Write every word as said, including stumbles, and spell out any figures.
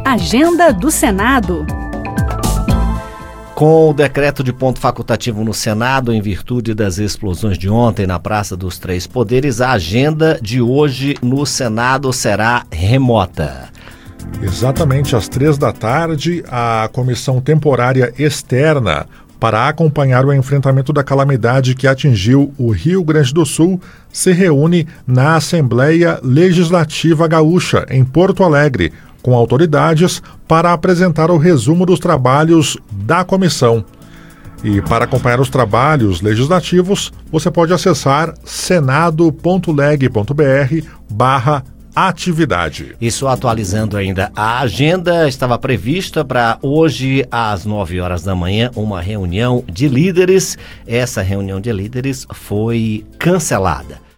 Agenda do Senado. Com o decreto de ponto facultativo no Senado, em virtude das explosões de ontem na Praça dos Três Poderes, a agenda de hoje no Senado será remota. Exatamente às três da tarde, a Comissão Temporária Externa para acompanhar o enfrentamento da calamidade que atingiu o Rio Grande do Sul se reúne na Assembleia Legislativa Gaúcha, em Porto Alegre, com autoridades para apresentar o resumo dos trabalhos da comissão. E para acompanhar os trabalhos legislativos, você pode acessar senado.leg.br barra atividade. Isso atualizando ainda a agenda, estava prevista para hoje às nove horas da manhã uma reunião de líderes. Essa reunião de líderes foi cancelada.